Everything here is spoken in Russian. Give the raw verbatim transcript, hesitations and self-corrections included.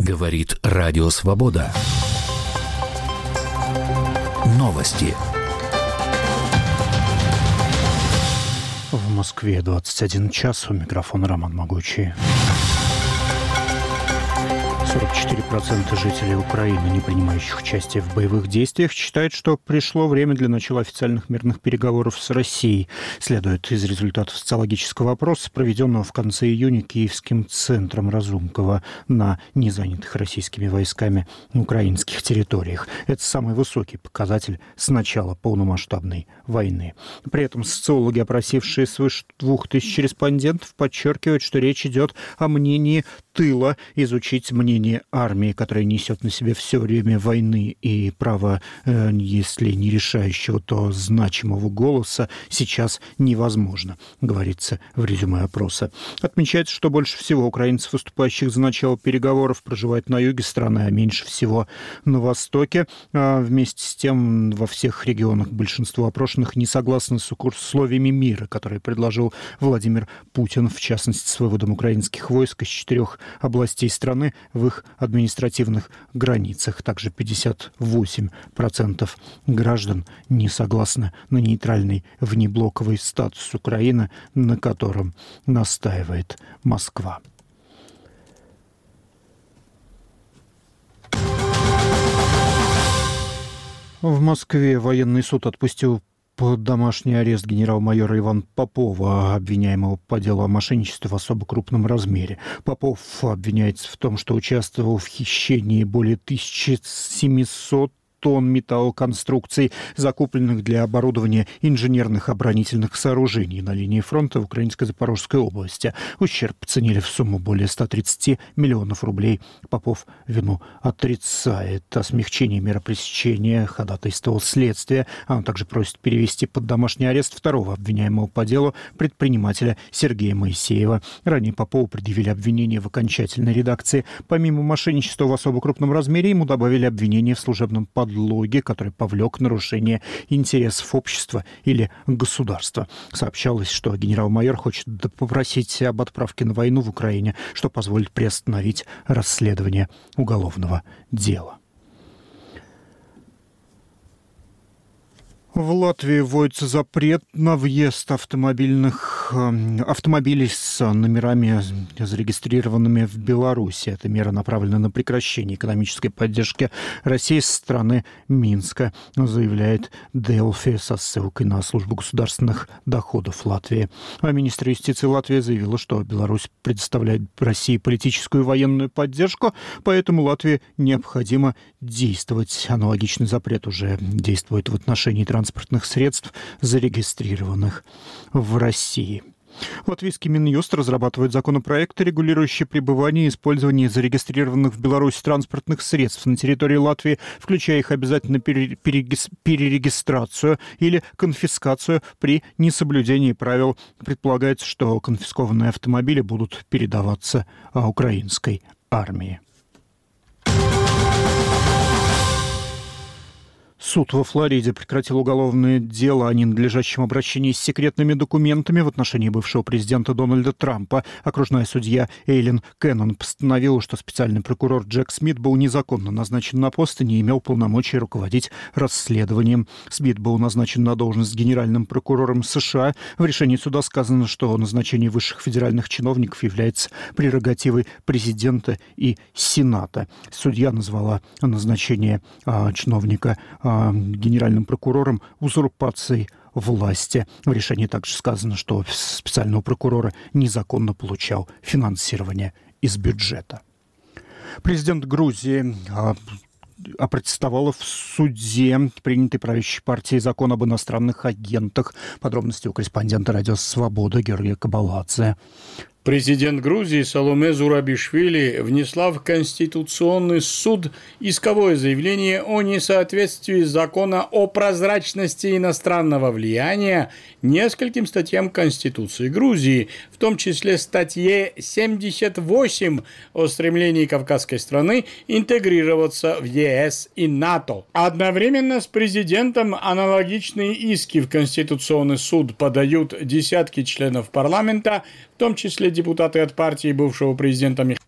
Говорит Радио Свобода. Новости. В Москве двадцать один час. У микрофона Роман Могучий. сорок четыре процента жителей Украины, не принимающих участие в боевых действиях, считают, что пришло время для начала официальных мирных переговоров с Россией. Следует из результатов социологического опроса, проведенного в конце июня Киевским центром Разумкова на незанятых российскими войсками украинских территориях. Это самый высокий показатель с начала полномасштабной войны. При этом социологи, опросившие свыше двух тысяч респондентов, подчеркивают, что речь идет о мнении тыла, изучить мнение армии, которая несет на себе все время войны и право, э, если не решающего, то значимого голоса, сейчас невозможно, говорится в резюме опроса. Отмечается, что больше всего украинцев, выступающих за начало переговоров, проживает на юге страны, а меньше всего на востоке. А вместе с тем, во всех регионах большинство опрошенных не согласны с условиями мира, которые предложил Владимир Путин, в частности, с выводом украинских войск из четырех областей страны в их административных границах. Также пятьдесят восемь процентов граждан не согласны на нейтральный внеблоковый статус Украины, на котором настаивает Москва. В Москве военный суд отпустил под домашний арест генерал-майора Ивана Попова, обвиняемого по делу о мошенничестве в особо крупном размере. Попов обвиняется в том, что участвовал в хищении более тысячи семисот тонн металлоконструкций, закупленных для оборудования инженерных оборонительных сооружений на линии фронта в Украинской Запорожской области. Ущерб оценили в сумму более ста тридцати миллионов рублей. Попов вину отрицает. О смягчении меры пресечения ходатайствовал следствие. Оно также просит перевести под домашний арест второго обвиняемого по делу, предпринимателя Сергея Моисеева. Ранее Попову предъявили обвинение в окончательной редакции. Помимо мошенничества в особо крупном размере, ему добавили обвинение в служебном подлоге, который повлек нарушение интересов общества или государства. Сообщалось, что генерал-майор хочет попросить об отправке на войну в Украине, что позволит приостановить расследование уголовного дела. В Латвии вводится запрет на въезд автомобильных, автомобилей с номерами, зарегистрированными в Беларуси. Эта мера направлена на прекращение экономической поддержки России со стороны Минска, заявляет Делфи со ссылкой на службу государственных доходов Латвии. А министр юстиции Латвии заявила, что Беларусь предоставляет России политическую и военную поддержку, поэтому Латвии необходимо действовать. Аналогичный запрет уже действует в отношении транспорта. транспортных средств, зарегистрированных в России. Латвийский Минюст разрабатывает законопроект, регулирующий пребывание и использование зарегистрированных в Беларуси транспортных средств на территории Латвии, включая их обязательно перерегистрацию или конфискацию при несоблюдении правил. Предполагается, что конфискованные автомобили будут передаваться украинской армии. Суд во Флориде прекратил уголовное дело о ненадлежащем обращении с секретными документами в отношении бывшего президента Дональда Трампа. Окружная судья Эйлин Кеннон постановила, что специальный прокурор Джек Смит был незаконно назначен на пост и не имел полномочий руководить расследованием. Смит был назначен на должность генеральным прокурором США. В решении суда сказано, что назначение высших федеральных чиновников является прерогативой президента и Сената. Судья назвала назначение а, чиновника а, генеральным прокурором узурпацией власти. В решении также сказано, что специального прокурора незаконно получал финансирование из бюджета. Президент Грузии опротестовала в суде принятый правящей партией закон об иностранных агентах. Подробности у корреспондента «Радио Свобода» Георгия Кабаладзе. Президент Грузии Саломе Зурабишвили внесла в Конституционный суд исковое заявление о несоответствии закона о прозрачности иностранного влияния нескольким статьям Конституции Грузии, в том числе статье семьдесят восемь о стремлении кавказской страны интегрироваться в ЕС и НАТО. Одновременно с президентом аналогичные иски в Конституционный суд подают десятки членов парламента, в том числе депутаты от партии бывшего президента Михаила